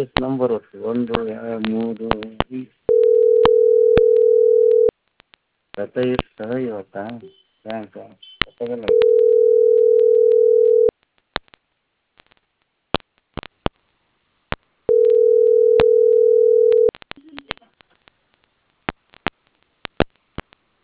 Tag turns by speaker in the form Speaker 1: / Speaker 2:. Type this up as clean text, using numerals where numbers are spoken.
Speaker 1: ಎಷ್ಟು ನಂಬರ್ ಒಟ್ಟು 1 2 3 ರಥ ಎಷ್ಟು ಇವತ್ತಾ ಬ್ಯಾಂಕ ಗೊತ್ತಾಗಲ್ಲ